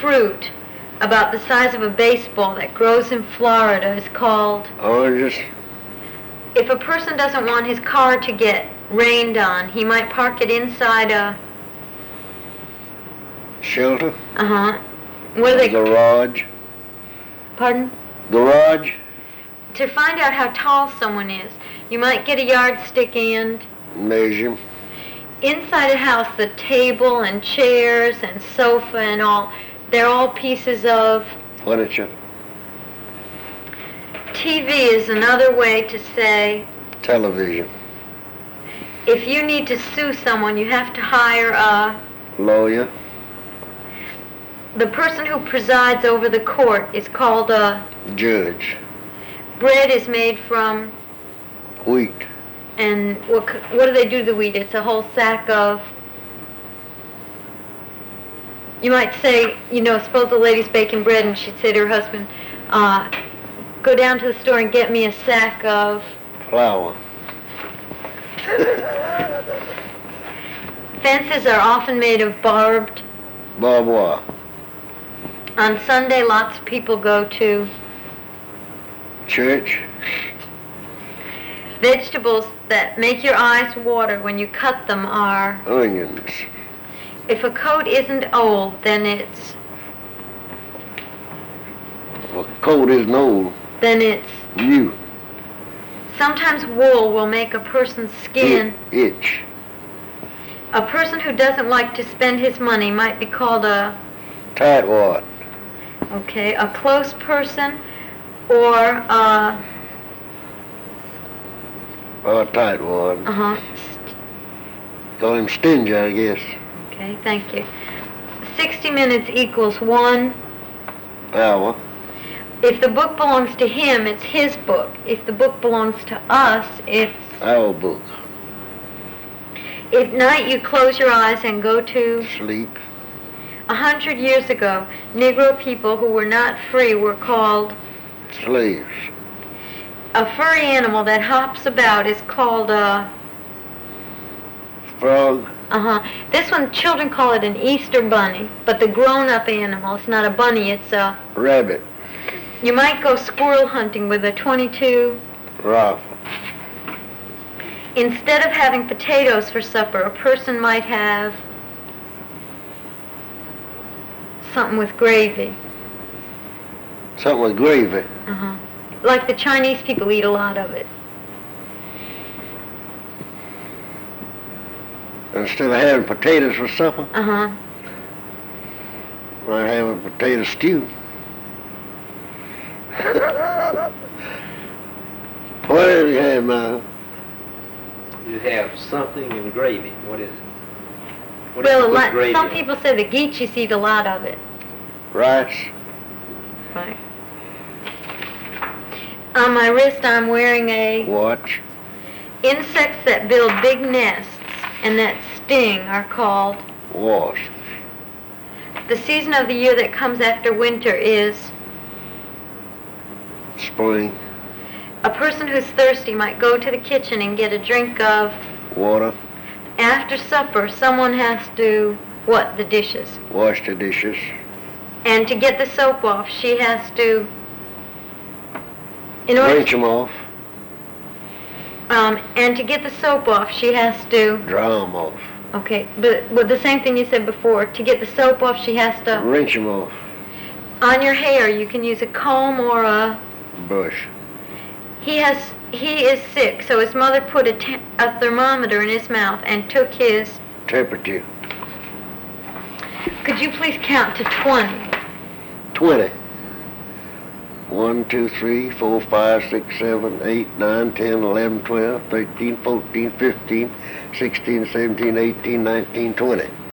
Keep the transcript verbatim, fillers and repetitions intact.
fruit about the size of a baseball that grows in Florida is called? Oranges. If a person doesn't want his car to get rained on, he might park it inside a... Shelter. Uh-huh. What are they? Garage. Pardon? Garage. To find out how tall someone is, you might get a yardstick and... Measure. Inside a house, the table and chairs and sofa and all, they're all pieces of... Furniture. T V is another way to say... Television. If you need to sue someone, you have to hire a... Lawyer. The person who presides over the court is called a... Judge. Bread is made from... Wheat. And what, what do they do to the wheat? It's a whole sack of... You might say, you know, suppose the lady's baking bread and she'd say to her husband, uh, go down to the store and get me a sack of... Flour. Fences are often made of barbed. Barbed wire. On Sunday, lots of people go to... Church. Vegetables that make your eyes water when you cut them are... Onions. If a coat isn't old, then it's... Well, coat isn't old. Then it's... New. Sometimes wool will make a person's skin... I- itch. A person who doesn't like to spend his money might be called a... Tightwad. Okay, a close person or a... Or tightwad. Uh-huh. Call him stingy, I guess. Okay, thank you. sixty minutes equals one... Hour. If the book belongs to him, it's his book. If the book belongs to us, it's... Our book. At night you close your eyes and go to... Sleep. A hundred years ago, Negro people who were not free were called... Slaves. A furry animal that hops about is called a... Frog. Uh-huh. This one, children call it an Easter bunny, but the grown-up animal, it's not a bunny, it's a... Rabbit. You might go squirrel hunting with a twenty-two... Rifle. Instead of having potatoes for supper, a person might have... something with gravy. Something with gravy. Uh-huh. Like the Chinese people eat a lot of it. Instead of having potatoes for supper, Uh-huh. might have a potato stew. What do you have, Ma? You have something in gravy. What is it? What Well, do a you put lot, gravy some on? people say the Geechees eat a lot of it. Rice. Right. On my wrist, I'm wearing a... Watch. Insects that build big nests and that sting are called... Wasp. The season of the year that comes after winter is... Spring. A person who's thirsty might go to the kitchen and get a drink of... Water. After supper, someone has to... What? The dishes. Wash the dishes. And to get the soap off, she has to... In order... Rinse them off. Um, and to get the soap off, she has to... Dry them off. Okay, but with the same thing you said before, to get the soap off, she has to... Rinse them off. On your hair, you can use a comb or a... Brush. He has... He is sick, so his mother put a, te- a thermometer in his mouth and took his... Temperature. Could you please count to twenty? Twenty. One, two, three, four, five, six, seven, eight, nine, ten, eleven, twelve, thirteen, fourteen, fifteen, sixteen, seventeen, eighteen, nineteen, twenty.